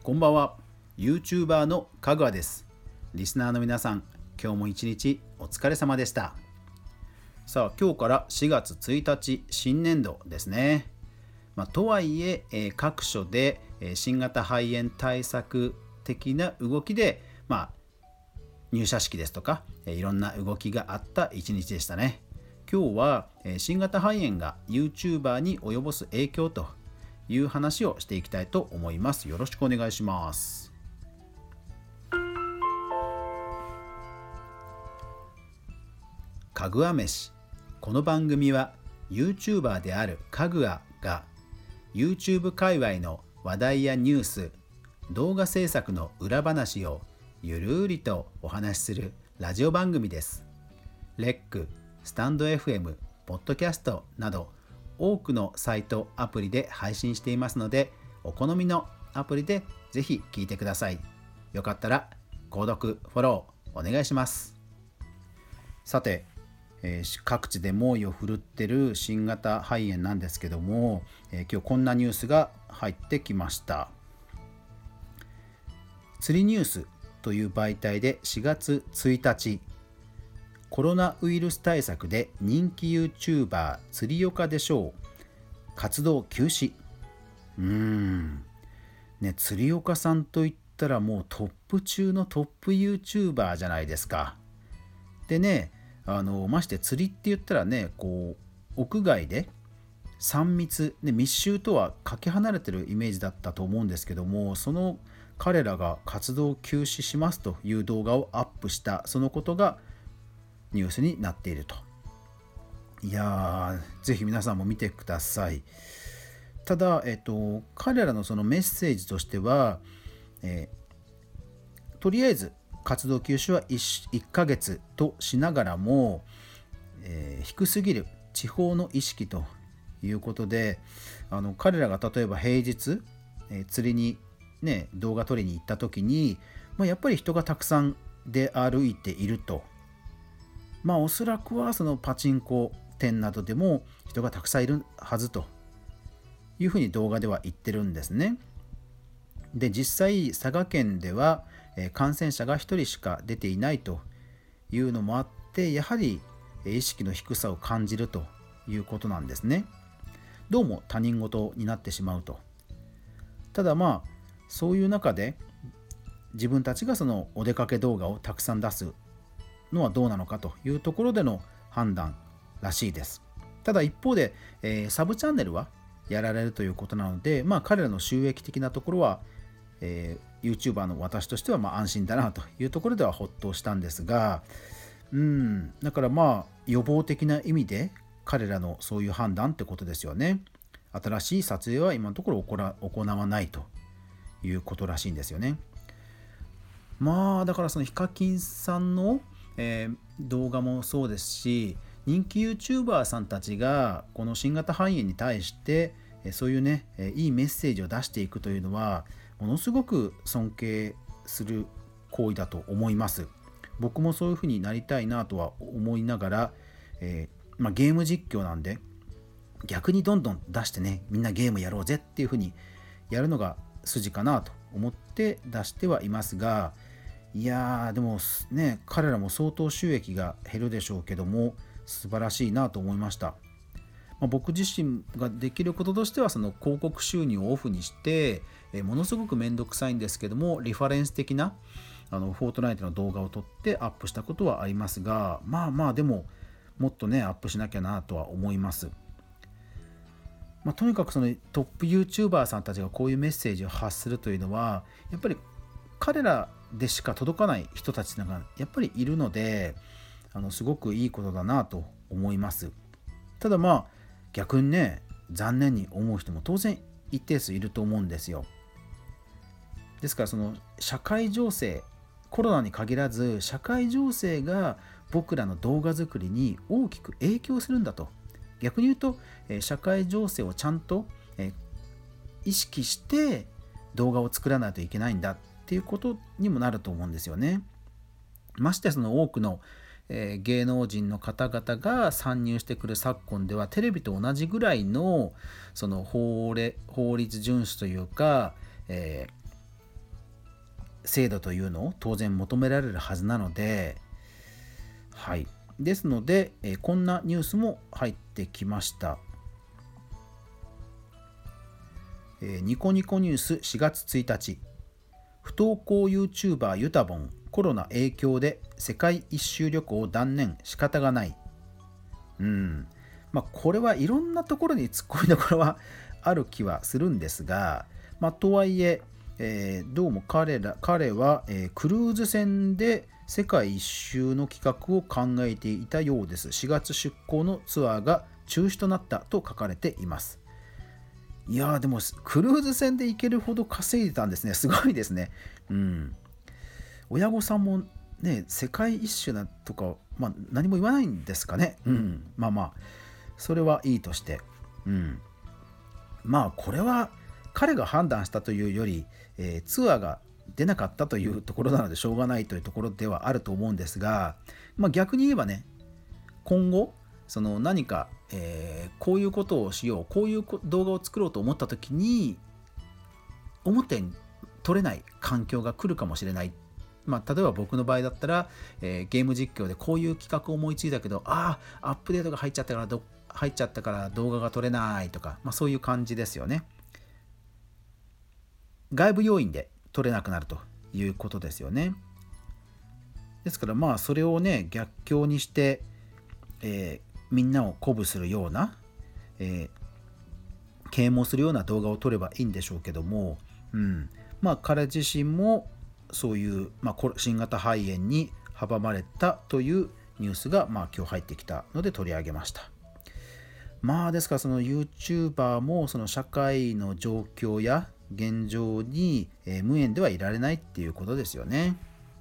こんばんは。 YouTuber のかぐわです。リスナーの皆さん、今日も一日お疲れ様でした。さあ、今日から4月1日新年度ですね。とはいえ各所で新型肺炎対策的な動きで、入社式ですとかいろんな動きがあった一日でしたね。今日は新型肺炎が YouTuber に及ぼす影響という話をしていきたいと思います。よろしくお願いします。かぐわ飯。この番組は YouTuber であるかぐわが YouTube 界隈の話題やニュース、動画制作の裏話をゆるりとお話しするラジオ番組です。レック、スタンド FM、ポッドキャストなど多くのサイト、アプリで配信していますので、お好みのアプリでぜひ聞いてください。よかったら購読、フォローお願いします。さて、各地で猛威を振るってる新型肺炎なんですけども、今日こんなニュースが入ってきました。釣りニュースという媒体で4月1日、コロナウイルス対策で人気 YouTuber 釣り岡でしょう、活動休止。釣り岡さんといったらもうトップ中のトップ YouTuber じゃないですか。でね、まして釣りって言ったらね、屋外で3密、密集とはかけ離れてるイメージだったと思うんですけども、その彼らが活動休止しますという動画をアップした、そのことがニュースになっていると。いやー、ぜひ皆さんも見てください。ただ、彼らのそのメッセージとしては、とりあえず活動休止は 1ヶ月としながらも、低すぎる地方の意識ということで、彼らが例えば平日、釣りに、動画撮りに行った時に、やっぱり人がたくさん出歩いていると。おそらくはそのパチンコ店などでも人がたくさんいるはずというふうに動画では言ってるんですね。で、実際佐賀県では感染者が1人しか出ていないというのもあって、やはり意識の低さを感じるということなんですね。どうも他人事になってしまうと。ただそういう中で自分たちがそのお出かけ動画をたくさん出すのはどうなのかというところでの判断らしいです。ただ一方で、サブチャンネルはやられるということなので、彼らの収益的なところは、YouTuber の私としては安心だなというところではほっとしたんですが、だから予防的な意味で彼らのそういう判断ってことですよね。新しい撮影は今のところ行わないということらしいんですよね。だからそのヒカキンさんの、動画もそうですし、人気 YouTuber さんたちがこの新型肺炎に対してそういうね、いいメッセージを出していくというのはものすごく尊敬する行為だと思います。僕もそういうふうになりたいなとは思いながら、ゲーム実況なんで逆にどんどん出してね、みんなゲームやろうぜっていうふうにやるのが筋かなと思って出してはいますが、いやーでもね、彼らも相当収益が減るでしょうけども素晴らしいなと思いました。僕自身ができることとしては、その広告収入をオフにして、ものすごくめんどくさいんですけどもリファレンス的なフォートナイトの動画を撮ってアップしたことはありますが、でももっとねアップしなきゃなとは思います。とにかくそのトップ YouTuber さんたちがこういうメッセージを発するというのは、やっぱり彼らでしか届かない人たちがやっぱりいるので、すごくいいことだなと思います。ただ逆にね、残念に思う人も当然一定数いると思うんですよ。ですからその社会情勢、コロナに限らず社会情勢が僕らの動画作りに大きく影響するんだと。逆に言うと社会情勢をちゃんと意識して動画を作らないといけないんだっていうことにもなると思うんですよね。ましてその多くの芸能人の方々が参入してくる昨今では、テレビと同じぐらいのその法律遵守というか、 精度というのを当然求められるはずなので、はい。ですので、こんなニュースも入ってきました。ニコニコニュース4月1日、不登校 YouTuber ユタボン、コロナ影響で世界一周旅行断念、仕方がない。これはいろんなところに突っ込みどころはある気はするんですが、とはいえどうも彼は、クルーズ船で世界一周の企画を考えていたようです。4月出港のツアーが中止となったと書かれています。いやー、でもクルーズ船で行けるほど稼いでたんですね。すごいですね。親御さんもね、世界一周なとか、何も言わないんですかね。それはいいとして。これは彼が判断したというより、ツアーが出なかったというところなのでしょうがないというところではあると思うんですが、逆に言えばね、今後その何か、こういうことをしよう、こういう動画を作ろうと思った時に思ったように撮れない環境が来るかもしれない。例えば僕の場合だったら、ゲーム実況でこういう企画を思いついたけど、アップデートが入っちゃったから動画が撮れないとか、そういう感じですよね。外部要因で撮れなくなるということですよね。ですからそれをね、逆境にして、みんなを鼓舞するような、啓蒙するような動画を撮ればいいんでしょうけども、彼自身もそういう、新型肺炎に阻まれたというニュースが、今日入ってきたので取り上げました。ですからその YouTuber もその社会の状況や現状に、無縁ではいられないっていうことですよね。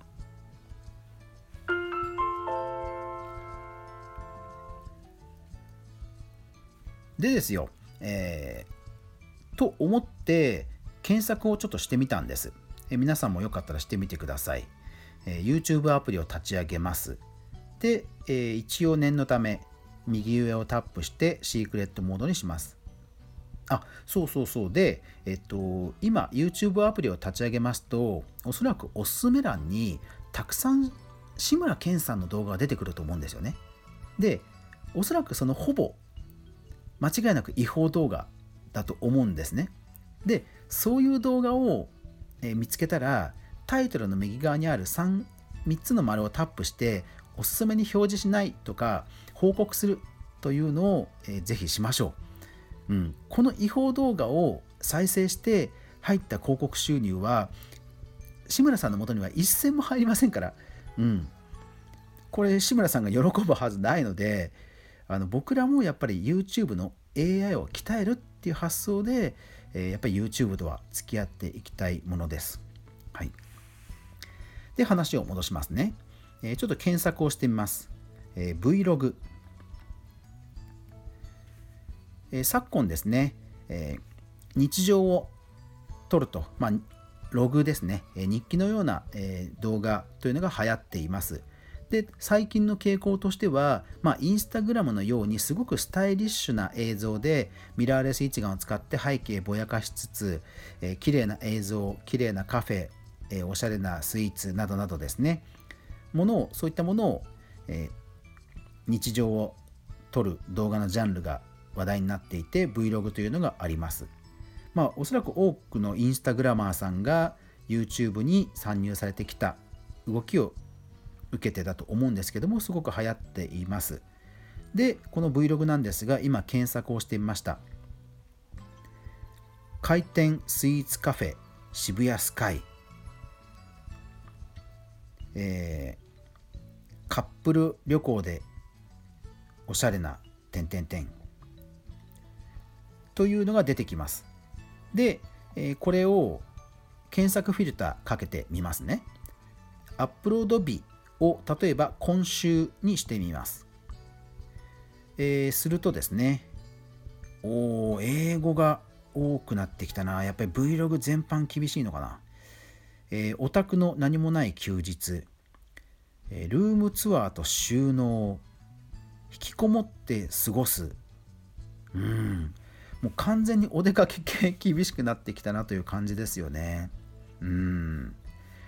でですよ、と思って検索をちょっとしてみたんです。皆さんもよかったらしてみてください。YouTube アプリを立ち上げます。で、一応念のため右上をタップしてシークレットモードにします。そうで、今 YouTube アプリを立ち上げますと、おそらくおすすめ欄にたくさん志村けんさんの動画が出てくると思うんですよね。で、おそらくそのほぼ間違いなく違法動画だと思うんですね。で、そういう動画を見つけたら、タイトルの右側にある3つの丸をタップしておすすめに表示しないとか報告するというのをぜひしましょう。この違法動画を再生して入った広告収入は志村さんの元には一銭も入りませんから、これ志村さんが喜ぶはずないので、僕らもやっぱり YouTube の AI を鍛えるっていう発想で、やっぱり YouTube とは付き合っていきたいものです。はい。で、話を戻しますね。ちょっと検索をしてみます。Vlog。昨今ですね、日常を撮ると、ログですね、日記のような、動画というのが流行っています。で、最近の傾向としては、インスタグラムのようにすごくスタイリッシュな映像でミラーレス一眼を使って背景ぼやかしつつ、綺麗な映像、綺麗なカフェ、おしゃれなスイーツなどなどですね、そういったものを、日常を撮る動画のジャンルが話題になっていて Vlog というのがあります。おそらく多くのインスタグラマーさんが YouTube に参入されてきた動きを受けてだと思うんですけども、すごく流行っています。で、この Vlog なんですが、今検索をしてみました。開店スイーツカフェ渋谷スカイ、カップル旅行でおしゃれなというのが出てきます。で、これを検索フィルターかけてみますね。アップロード日を例えば今週にしてみます。するとですね、英語が多くなってきたな。やっぱり Vlog 全般厳しいのかな。お宅の何もない休日、ルームツアーと収納、引きこもって過ごす。もう完全にお出かけ系厳しくなってきたなという感じですよね。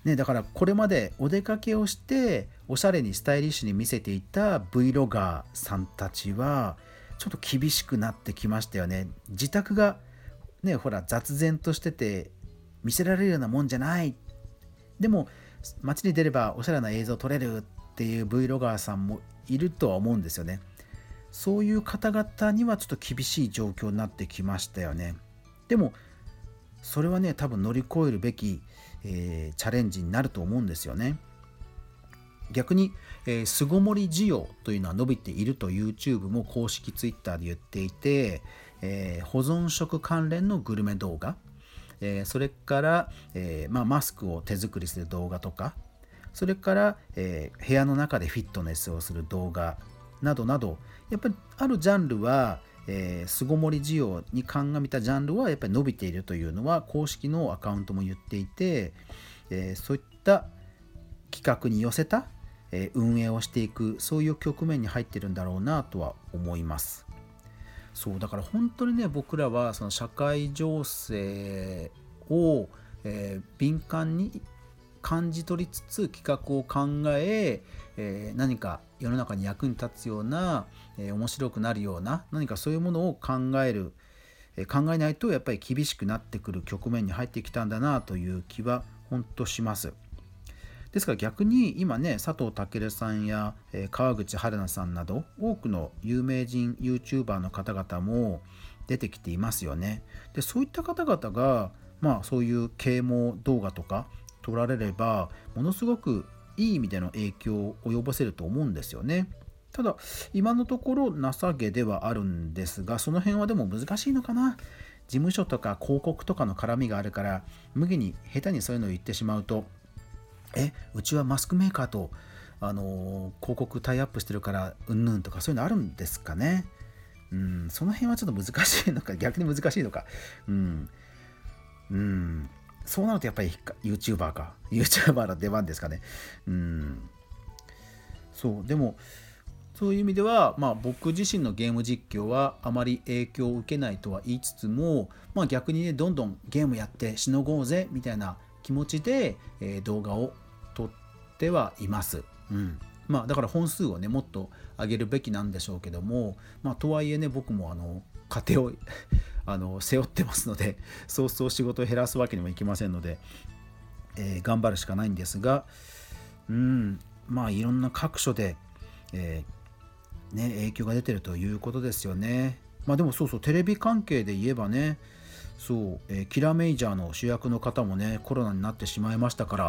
ね、だからこれまでお出かけをしておしゃれにスタイリッシュに見せていた Vlogger さんたちはちょっと厳しくなってきましたよね。自宅がね、ほら雑然としてて見せられるようなもんじゃない。でも街に出ればおしゃれな映像撮れるっていう Vlogger さんもいるとは思うんですよね。そういう方々にはちょっと厳しい状況になってきましたよね。でもそれはね、多分乗り越えるべき、チャレンジになると思うんですよね。逆に、巣ごもり需要というのは伸びていると YouTube も公式 Twitter で言っていて、保存食関連のグルメ動画、それから、マスクを手作りする動画とか、それから、部屋の中でフィットネスをする動画などなど、やっぱりあるジャンルは巣ごもり需要に鑑みたジャンルはやっぱり伸びているというのは公式のアカウントも言っていて、そういった企画に寄せた、運営をしていく、そういう局面に入ってるんだろうなとは思います。そうだから本当にね、僕らはその社会情勢を、敏感に感じ取りつつ企画を考え、何か世の中に役に立つような、面白くなるような何かそういうものを考えないとやっぱり厳しくなってくる局面に入ってきたんだなという気は本当します。ですから逆に今ね、佐藤健さんや、川口春奈さんなど多くの有名人 YouTuber の方々も出てきていますよね。でそういった方々がそういう啓蒙動画とか撮られればものすごくいい意味での影響を及ぼせると思うんですよね。ただ今のところ情けではあるんですが、その辺はでも難しいのかな。事務所とか広告とかの絡みがあるから無限に下手にそういうのを言ってしまうと、うちはマスクメーカーと、広告タイアップしてるからうんぬんとかそういうのあるんですかね。その辺はちょっと難しいのか、逆に難しいのか。そうなるとやっぱりYouTuber の出番ですかね。そうでもそういう意味では、僕自身のゲーム実況はあまり影響を受けないとは言いつつも、逆にね、どんどんゲームやってしのごうぜみたいな気持ちで、動画を撮ってはいます。だから本数をねもっと上げるべきなんでしょうけども、とはいえね、僕も家庭を背負ってますので、そうそう仕事を減らすわけにもいきませんので、頑張るしかないんですが、いろんな各所で、影響が出てるということですよね。でもそうテレビ関係で言えばね、キラメイジャーの主役の方もねコロナになってしまいましたから、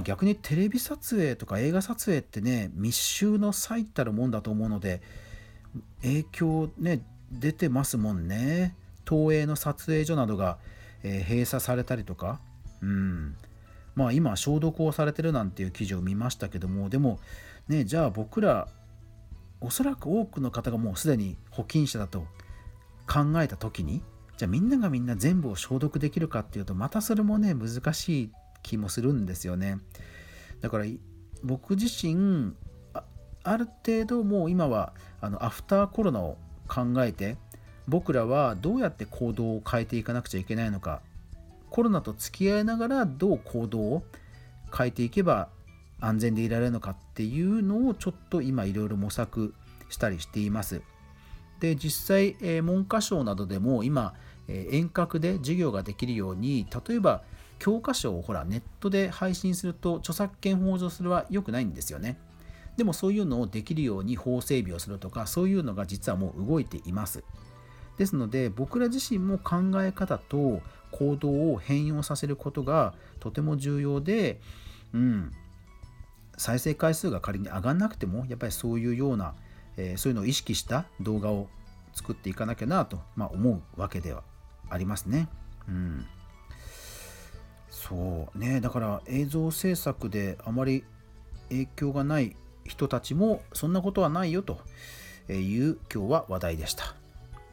逆にテレビ撮影とか映画撮影ってね密集の最たるもんだと思うので、影響ね出てますもんね。東映の撮影所などが、閉鎖されたりとか、今消毒をされてるなんていう記事を見ましたけども、でもね、じゃあ僕らおそらく多くの方がもうすでに保菌者だと考えた時に、じゃあみんながみんな全部を消毒できるかっていうとまたそれもね難しい気もするんですよね。だから僕自身ある程度もう今はアフターコロナを考えて、僕らはどうやって行動を変えていかなくちゃいけないのか、コロナと付き合いながらどう行動を変えていけば安全でいられるのかっていうのをちょっと今いろいろ模索したりしています。で実際、文科省などでも今、遠隔で授業ができるように、例えば教科書をネットで配信すると著作権法上それは良くないんですよね。でもそういうのをできるように法整備をするとか、そういうのが実はもう動いています。ですので僕ら自身も考え方と行動を変容させることがとても重要で、再生回数が仮に上がらなくてもやっぱりそういうような、そういうのを意識した動画を作っていかなきゃなと、思うわけではありますね。そうね、だから映像制作であまり影響がない人たちもそんなことはないよという今日は話題でした。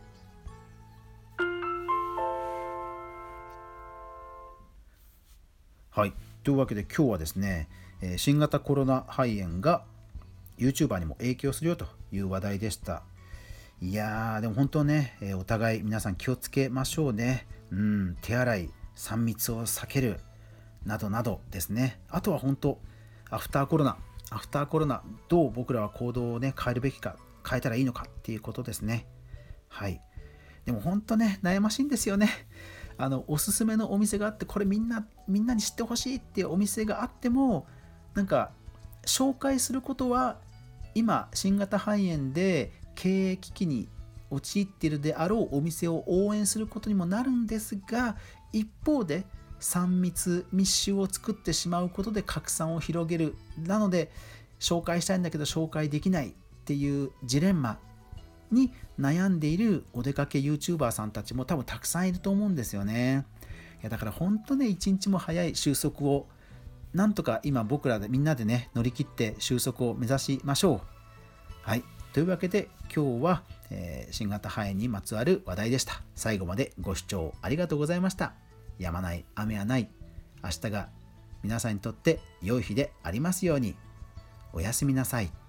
はい、というわけで今日はですね、新型コロナ肺炎が YouTuber にも影響するよという話題でした。いやーでも本当ね、お互い皆さん気をつけましょうね。手洗い、3密を避ける、 などなどですね。あとは本当アフターコロナどう僕らは行動をね変えるべきか、変えたらいいのかっていうことですね。はい。でも本当ね悩ましいんですよね。おすすめのお店があって、これみんなに知ってほしいっていうお店があっても、なんか紹介することは今新型肺炎で経営危機に陥っているであろうお店を応援することにもなるんですが、一方で3密密集を作ってしまうことで拡散を広げる、なので紹介したいんだけど紹介できないっていうジレンマに悩んでいるお出かけ YouTuber さんたちも多分たくさんいると思うんですよね。いやだから本当ね、一日も早い収束をなんとか今僕らでみんなでね乗り切って収束を目指しましょう。はい、というわけで今日は、新型肺炎にまつわる話題でした。最後までご視聴ありがとうございました。止まない雨はない。明日が皆さんにとって良い日でありますように。おやすみなさい。